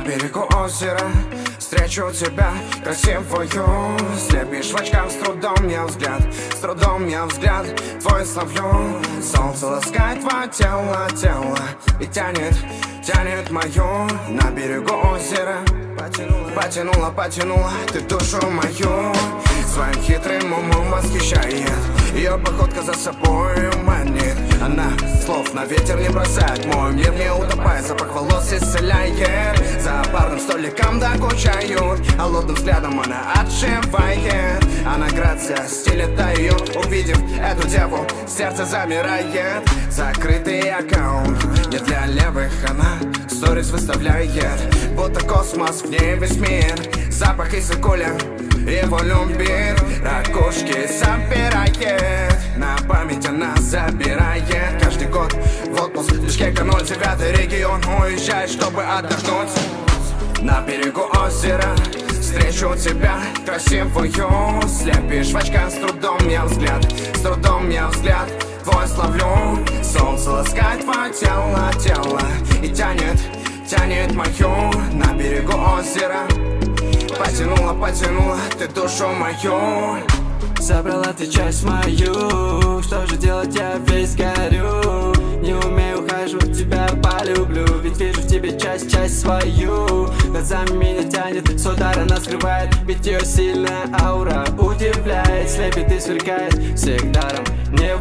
берегу озера встречу тебя, красивую. Слепишь в очках, с трудом я взгляд, с трудом я взгляд твой словлю. Солнце ласкает твое тело, тело и тянет, тянет мою. На берегу озера потянула, потянула ты душу мою. Своим хитрым умом восхищает, ее походка за собой манит. Она слов на ветер не бросает, мой мир не утопает. Запах волос исцеляет, за парным столиком докучают. Холодным взглядом она отшивает. Она грация, стиль это ее. Увидев эту деву, сердце замирает. Закрытый аккаунт, не для левых. Она сторис выставляет, будто космос, в ней весь мир. Запах из цикуля его любит, ракушки собирает. На память она забирает каждый год в отпуск. Бишкека 09 регион, уезжает, чтобы отдохнуть. На берегу озера встречу тебя, красивую. Слепишь в очках, с трудом я взгляд, с трудом я взгляд твой словлю. Солнце ласкает твое тело, тело и тянет, тянет мою. На берегу озера потянула, потянула ты душу мою. Забрала ты часть мою, что же делать, я весь горю. Не умею ухаживать, тебя полюблю, ведь вижу в тебе часть свою. Глазами меня тянет, с удара нас скрывает, ведь ее сильная аура удивляет. Слепит и сверкает, всех даром не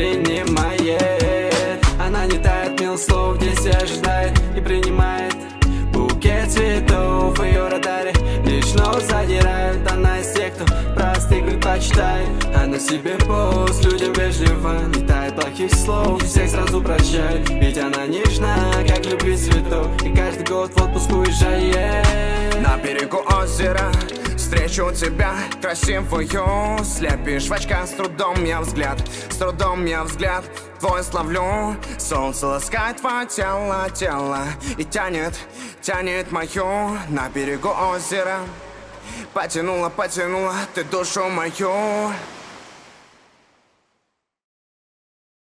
воспринимает. Она не тает, мил слов, здесь ожидает и принимает букет цветов в ее радаре. Лишь нос задирает, она из тех, кто простых предпочитает. Она себе пост, людям вежливо, не тает плохих слов, всех сразу прощает. Ведь она нежна, как любви цветов, и каждый год в отпуск уезжает. На берегу озера встречу тебя, красивую. Слепишь в очках, с трудом я взгляд, с трудом я взгляд твой словлю. Солнце ласкает твое тело, тело и тянет, тянет мою. На берегу озера потянула, потянула ты душу мою.